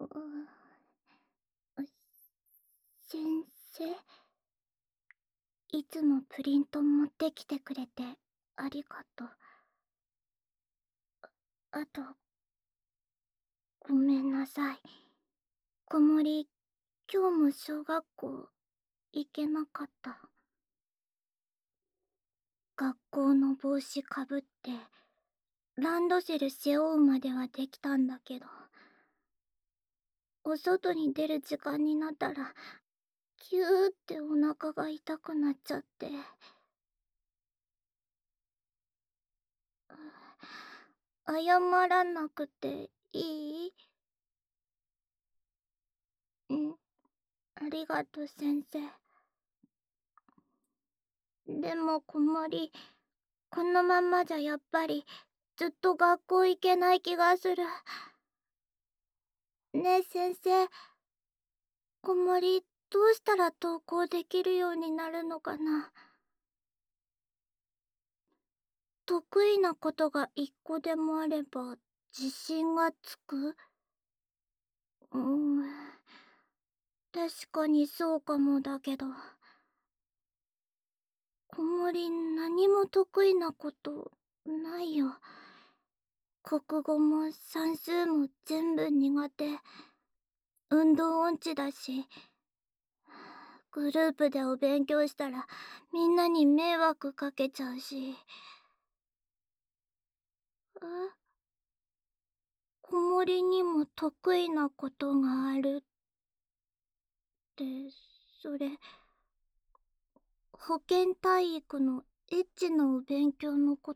先生、いつもプリント持ってきてくれてありがとう。あと、ごめんなさい。子守、今日も小学校行けなかった。学校の帽子かぶって、ランドセル背負うまではできたんだけど、お外に出る時間になったら、キューってお腹が痛くなっちゃって。謝らなくていい？ありがとう先生。でも子守、このままじゃやっぱりずっと学校行けない気がする。ねえ先生、子守どうしたら登校できるようになるのかな。得意なことが一個でもあれば自信がつく。確かにそうかもだけど、子守何も得意なことないよ。国語も算数も全部苦手。運動音痴だし、グループでお勉強したらみんなに迷惑かけちゃうし。子守にも得意なことがあるって、それ、保健体育のエッチのお勉強のこと？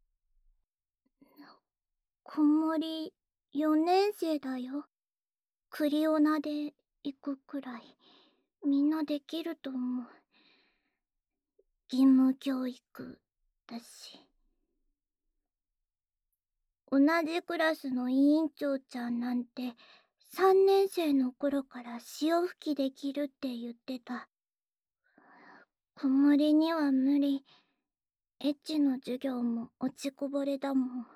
子守4年生だよ。クリオナで行くくらい。みんなできると思う。義務教育だし。同じクラスの委員長ちゃんなんて3年生の頃から潮吹きできるって言ってた。子守には無理。エッチの授業も落ちこぼれだもん。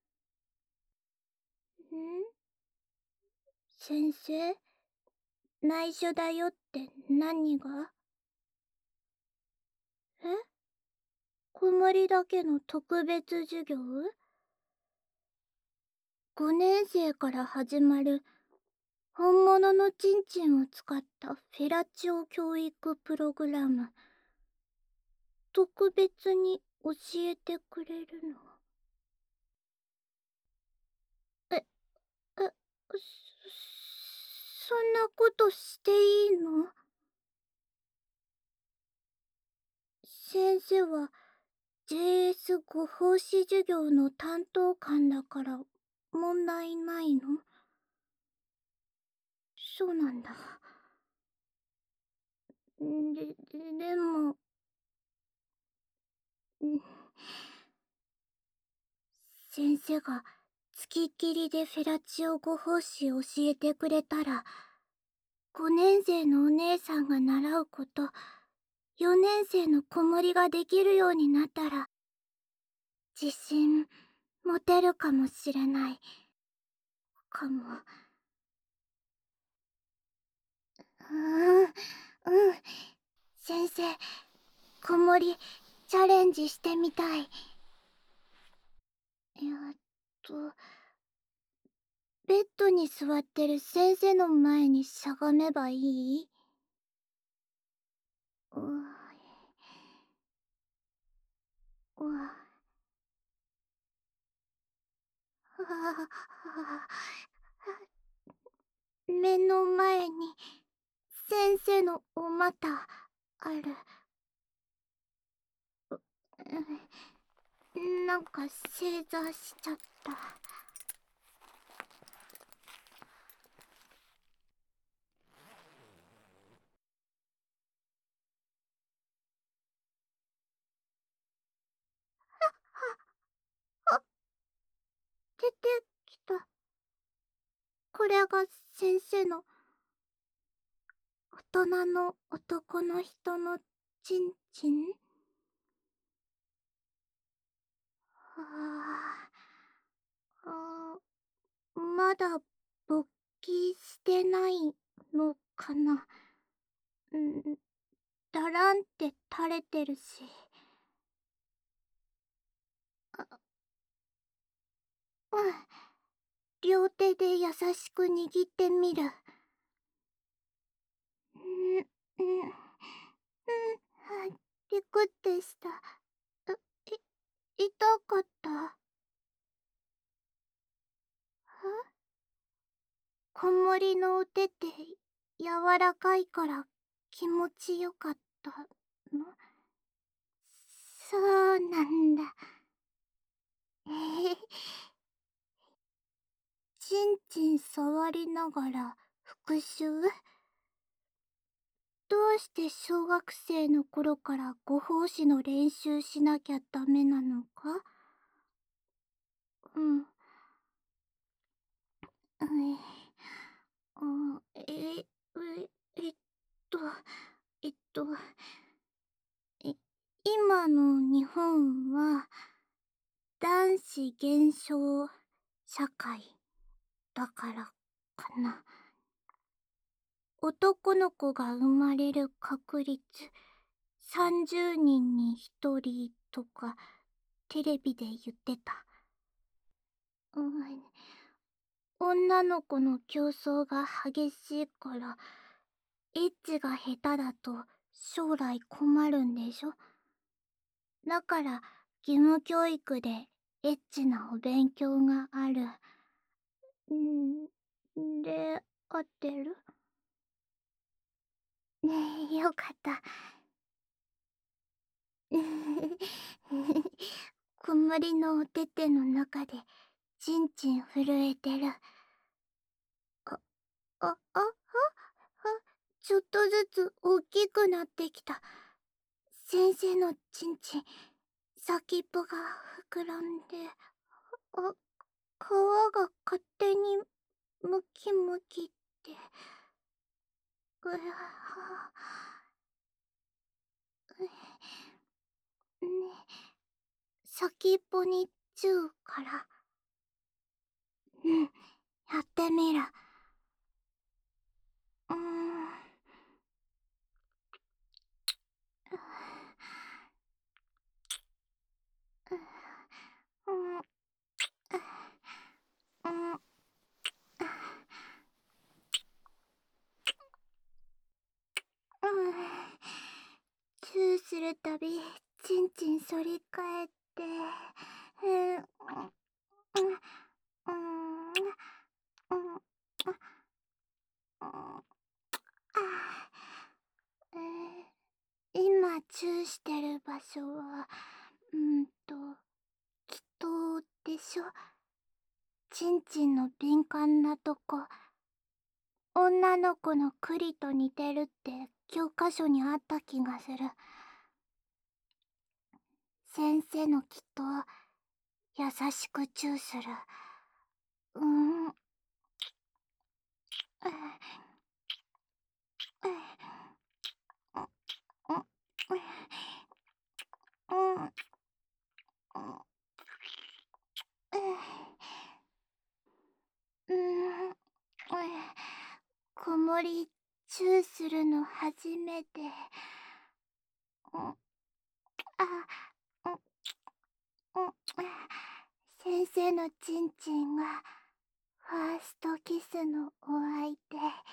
先生、内緒だよって何が？え？子守だけの特別授業？5年生から始まる本物のチンチンを使ったフェラチオ教育プログラム。特別に教えてくれるの？え、え、そんなことしていいの？先生は JS ご奉仕授業の担当官だから問題ないの？そうなんだ。でも、先生が付きっきりでフェラチオご奉仕教えてくれたら、5年生のお姉さんが習うこと、4年生の子守ができるようになったら、自信持てるかもしれない。かも。先生、子守、チャレンジしてみたい。と、ベッドに座ってる先生の前にしゃがめばいい？うわ、目の前に先生のお股ある。なんか正座しちゃった。あ、出てきた。これが先生の大人の男の人のチンチン？あまだ勃起てないのかな。だらんって垂れてるし。うん。両手で優しく握ってみる。ピクってした。痛かった。子守のお手って柔らかいから気持ちよかったの？そうなんだ。ちんちん触りながら復習？どうして小学生の頃からご奉仕の練習しなきゃダメなのか？うん。あ、えっと、えっと、い今の日本は男子減少社会だからかな。男の子が生まれる確率30人に1人とかテレビで言ってた。女の子の競争が激しいからエッチが下手だと将来困るんでしょ。だから義務教育でエッチなお勉強がある。で、合ってる？ねえ、よかった。くもりのおてての中でちんちん震えてる。ちょっとずつ大きくなってきた。先生のちんちん、先っぽが膨らんで、あ、皮が勝手にムキムキって。うわね、先っぽにチューから。やってみる。うーん。うん。チューするたびちんちん反り返って、今チューしてる場所は祈祷でしょ。ちんちんの敏感なとこ、女の子のクリと似てるって教科書にあった気がする。先生の祈祷、優しくチューする。子守チューするの初めて。先生のちんちんがファーストキスのお相手。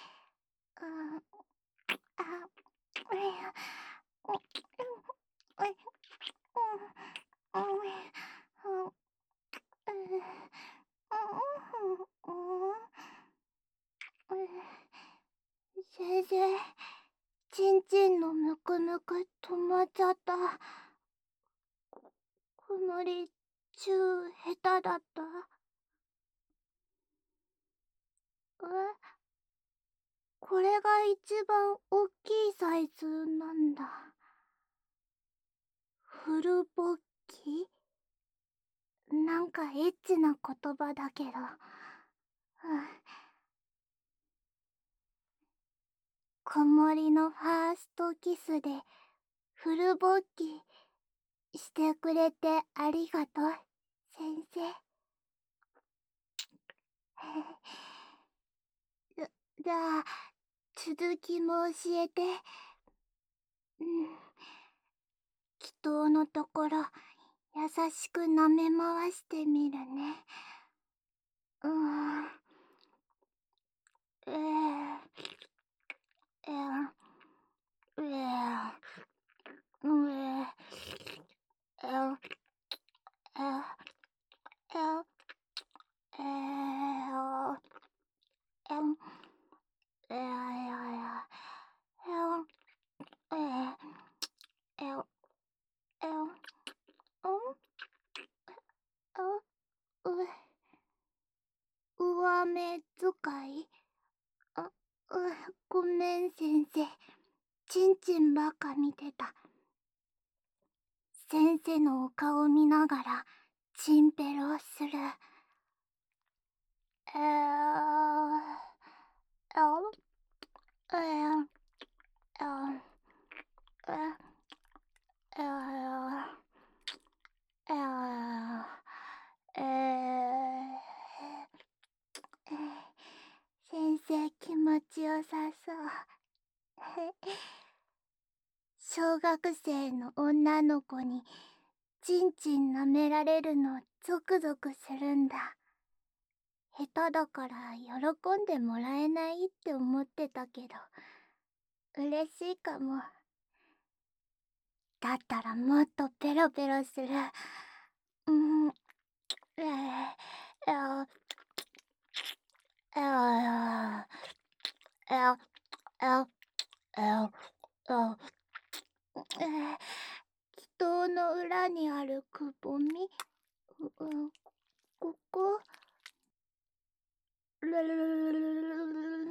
先生、ちんちんのむくむく止まっちゃった。くもりチュー下手だった？これが一番大きいサイズなんだ。フルボッキ？なんかエッチな言葉だけど。子守のファーストキスでフルボッキしてくれてありがとう、先生。 じゃあ、続きも教えて。祈祷のところ、優しく舐め回してみるね。うーん。えー、えー、えー、えー、えー、えー、えー、えー、えー、えー、えー、えー、えー、えー、上目遣い。あ、ごめん先生。ちんちんばっか見てた。先生のお顔見ながら、チンペロする。えー、えー、えー、えー、えー、えー、えー、先生気持ちよさそう。小学生の女の子にちんちん舐められるのゾクゾクするんだ。下手だから喜んでもらえないって思ってたけど、嬉しいかも。だったらもっとペロペロする。うん、えー、えー、えー、えー、えー、えー、えー、祈祷の裏にあるくぼみ、ここ、ルルルルルルル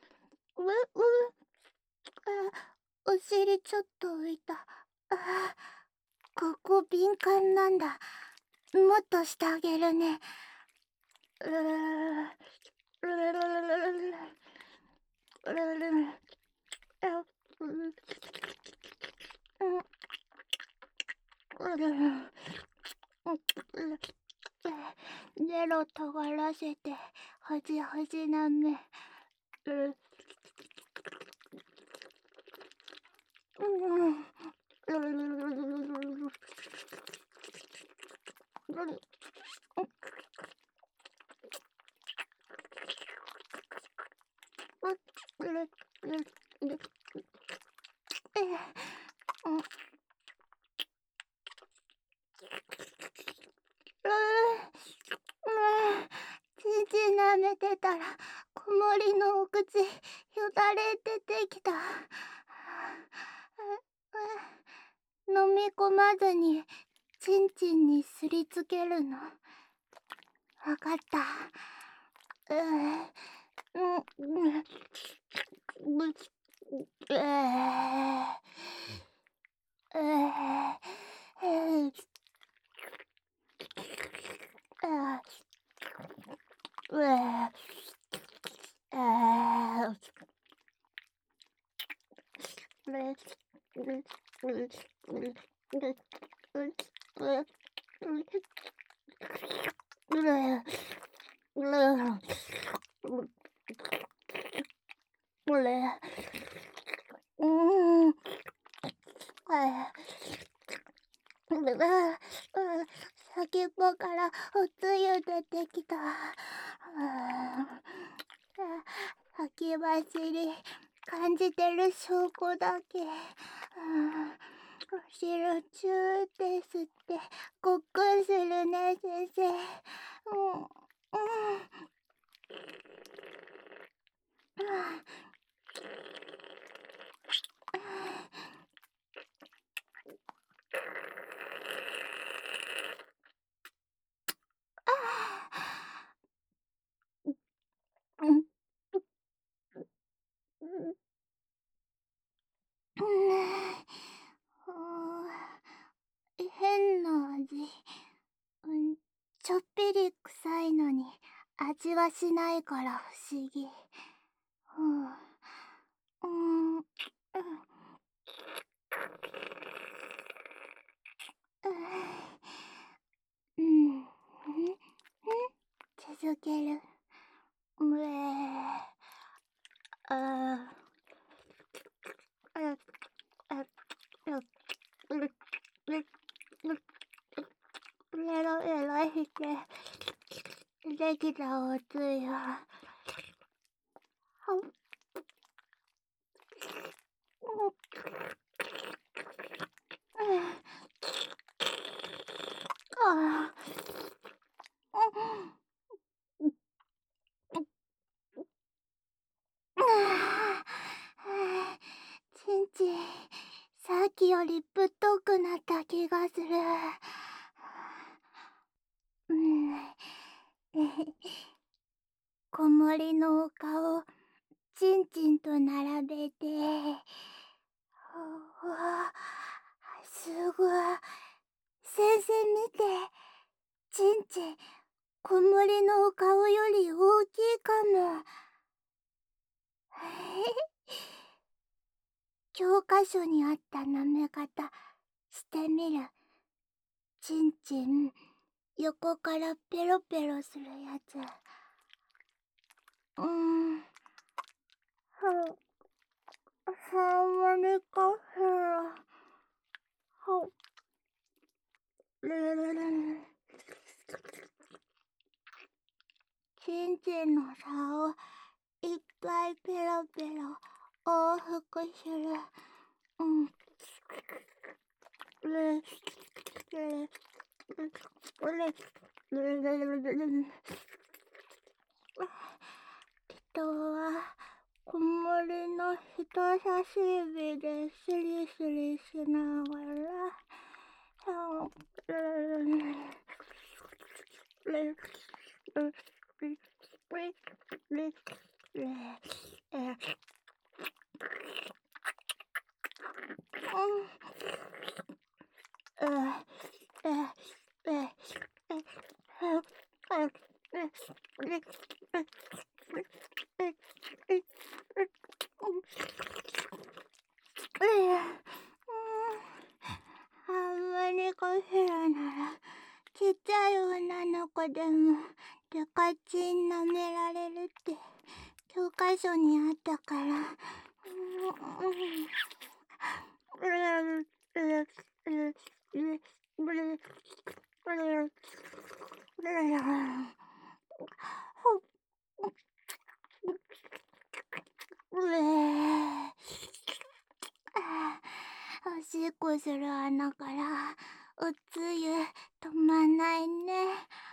お尻ちょっと浮いた。ここ敏感なんだ。もっとしてあげるね。ルルルルルルルルルルルルルルゼロ尖らせて、はじはじなめ。ちんちん舐めてたら、子守のお口、よだれ出てきた。飲み込まずに、ちんちんにすりつけるの。わかった。先っぽからおつゆ出てきた。先走り感じてる証拠だけ。後ろチューって吸ってごっくんするね先生。変な味。ちょっぴり臭いのに味はしないから不思議。続ける。 ああ、あ、あ、メロメロしてできたおつゆ。ああ、ちんちん、さっきよりぶっとくなった気がする。うん。子守のお顔、ちんちんと並べて。うわ、すごい。先生見て。ちんちん、子守のお顔より大きいかも。教科書にあった舐め方してみる。ちんちん、横からペロペロするやつ。ハーモニカフェラ。ちんちんの差をいっぱいペロペロ往復する。人は子守の人差し指でスリスリしながらハーモニカフェラならちっちゃい女の子でもデカチン舐められるって教科書にあったから。おしっこする穴からおつゆ止まんないね。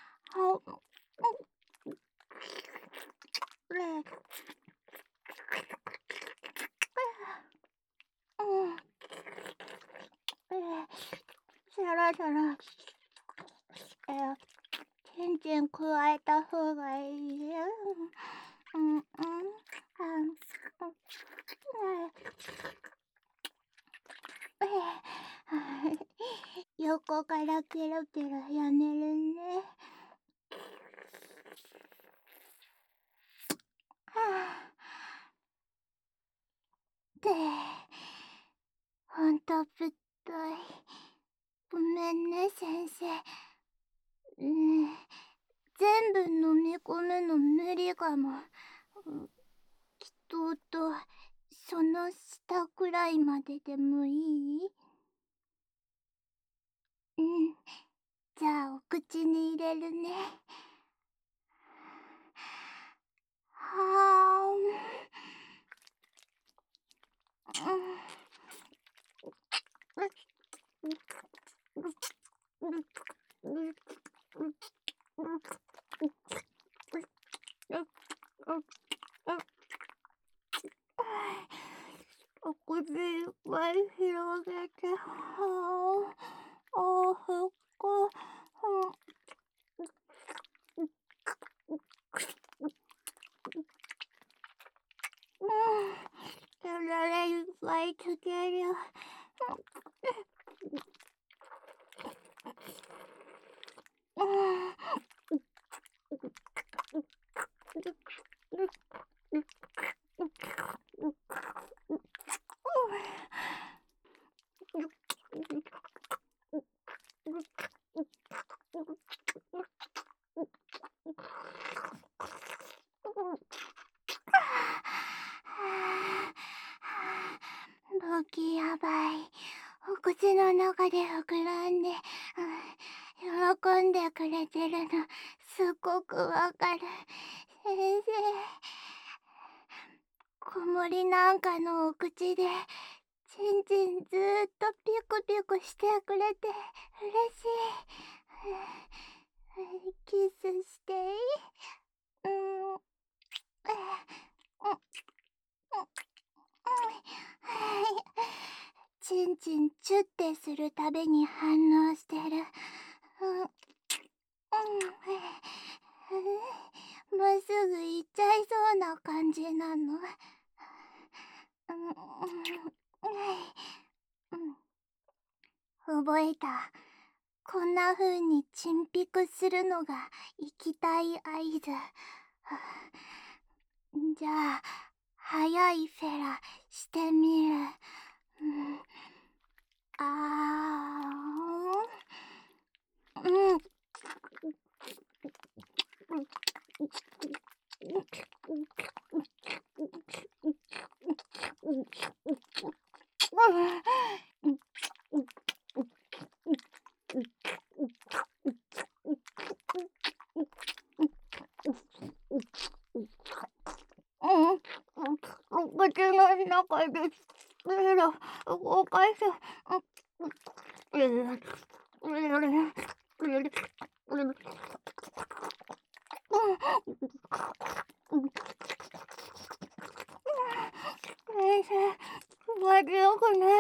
そろそろちんちん加えた方がいいよ。横からペロペロやめるね。で、ほんとぶっとい。ごめんね、先生。全部飲み込むの無理かも。きっと、その下くらいまででもいい？じゃあお口に入れるね。はお口いっぱい広げて、往復。Right together. 口の中で膨らんで、喜んでくれてるの、すっごくわかる。先生、子守なんかのお口で、ちんちんずーっとピクピクしてくれて嬉しい。キスしていい？うん。ちんちんチュってするたびに反応してる。もうすぐ行っちゃいそうな感じなの。覚えた。こんな風にチンピクするのが行きたい合図。じゃあ、早いフェラしてみる。うん。口の中で手を動かす。先生、気持ちよくない。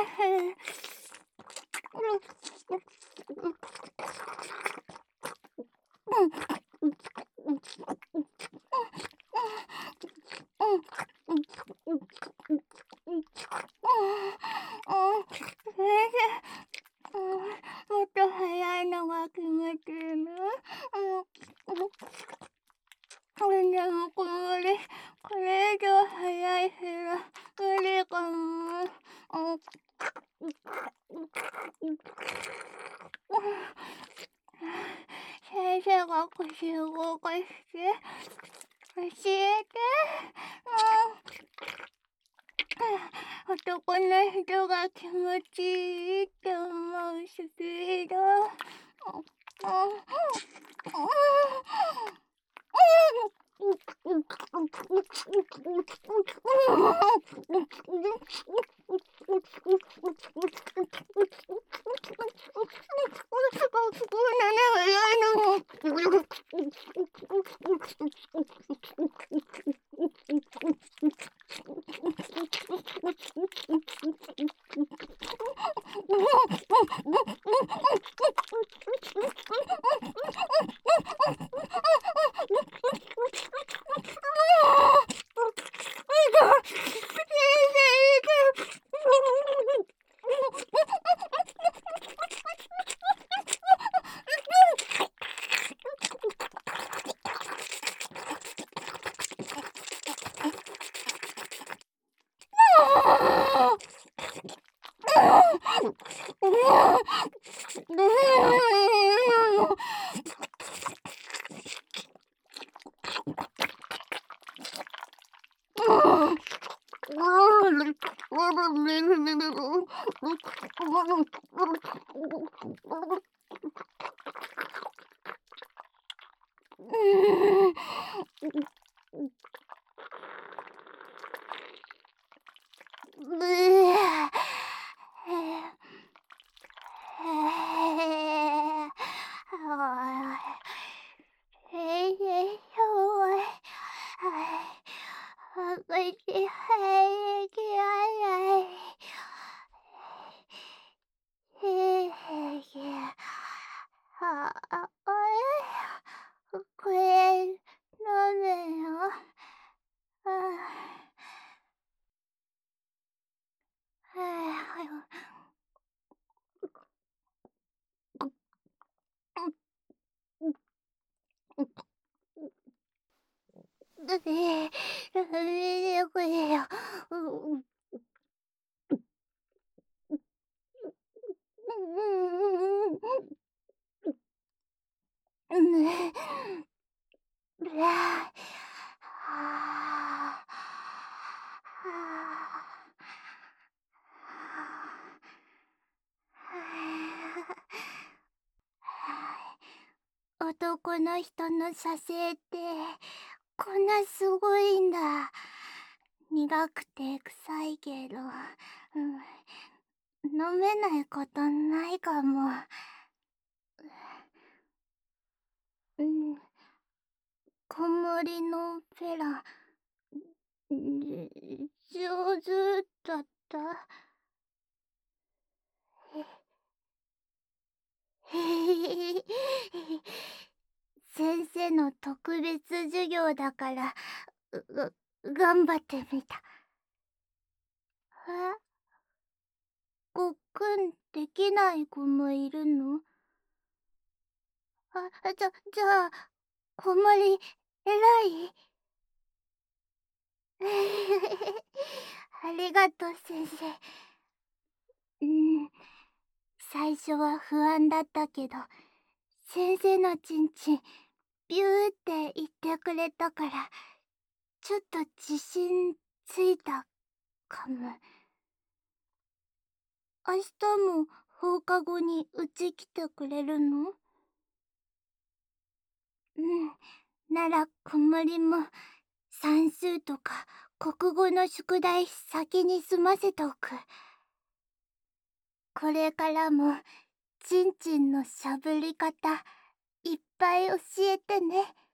先生、もっと早いのが気持ちいいな。でもこれ以上早い日は無理かも。先生が口動かして教えて。男の人が気持ちいいって思うスピード。これ、飲むよ。これよ。 の人の写生ってこんなすごいんだ。苦くて臭いけど、飲めないことないかも。うん、子守のフェラ、上手だった。へへへ先生の特別授業だから頑張ってみた。え、ごっくんできない子もいるの？じゃあ子守偉い？ありがとう先生。最初は不安だったけど、先生のちんちんビューって言ってくれたから、ちょっと自信ついたかも。明日も放課後にうち来てくれるの？なら子守も算数とか国語の宿題先に済ませておく。これからもちんちんのしゃぶり方いっぱい教えてね。